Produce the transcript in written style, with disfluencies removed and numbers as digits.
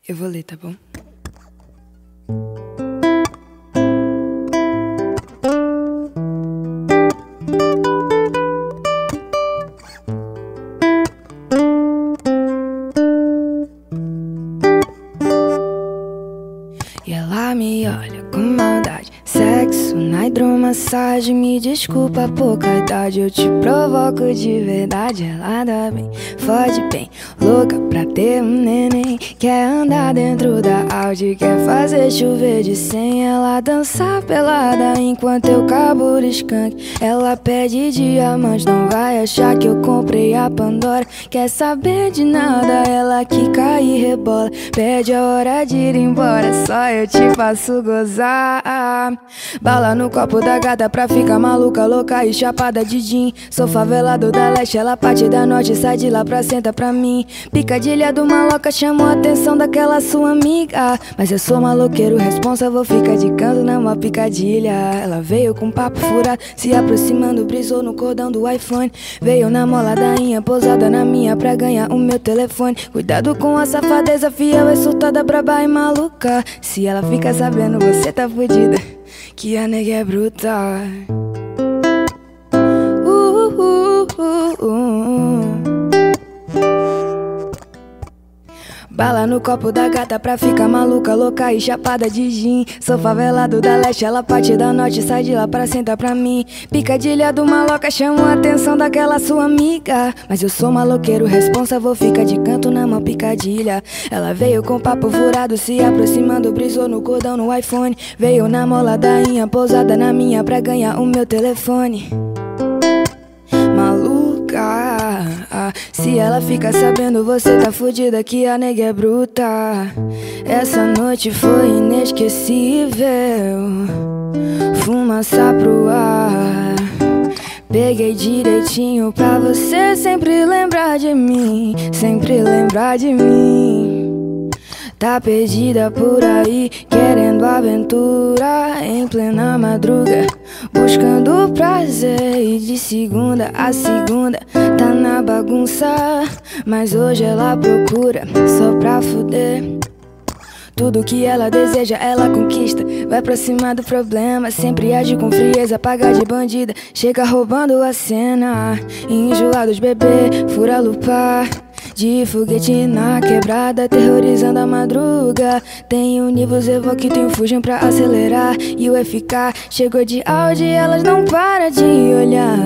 Eu vou ler, tá bom? E ela me olha com maldade. Sexo na hidromassagem. Me desculpa a pouca idade, eu te provoco de verdade. Ela dá bem, fode bem, louca pra ter um neném. Quer andar dentro da Audi, quer fazer chover de 100. Ela dança pelada enquanto eu caburo skunk. Ela pede diamante, não vai achar que eu comprei a Pandora. Quer saber de nada, ela quica e rebola. Pede a hora de ir embora, só eu te faço gozar. Bala no copo da gata pra ficar maluca, louca e chapada de gin. Sou favelado da leste, ela parte da norte. Sai de lá pra senta pra mim. Picadilha do maloca chamou a atenção daquela sua amiga. Mas eu sou maloqueiro responsa, vou ficar de canto numa picadilha. Ela veio com papo furado, se aproximando, brisou no cordão do iPhone. Veio na mola da inha, pousada na minha pra ganhar o meu telefone. Cuidado com a safadeza, fiel é surtada, braba e maluca. Se ela fica sabendo, você tá fudida, que a nega é bruta. Bala no copo da gata pra ficar maluca, louca e chapada de gin. Sou favelado da leste, ela parte da norte. Sai de lá pra sentar pra mim. Picadilha do maloca chamou a atenção daquela sua amiga. Mas eu sou maloqueiro responsa, vou ficar de canto na mão picadilha. Ela veio com papo furado, se aproximando, brisou no cordão no iPhone. Veio na mola da inha, pousada na minha pra ganhar o meu telefone. Maluca, se ela fica sabendo, você tá fudida, que a nega é bruta. Essa noite foi inesquecível, fumaça pro ar. Peguei direitinho pra você sempre lembrar de mim, sempre lembrar de mim. Tá perdida por aí, querendo aventura em plena madruga, buscando prazer. E de segunda a segunda tá na bagunça, mas hoje ela procura só pra fuder. Tudo que ela deseja, ela conquista. Vai pra cima do problema, sempre age com frieza, paga de bandida, chega roubando a cena. Enjoados bebê, fura lupa de foguete na quebrada, aterrorizando a madruga. Tem o Nivus Evoque, tem o Fusion pra acelerar. E o FK chegou de Audi, elas não param de olhar.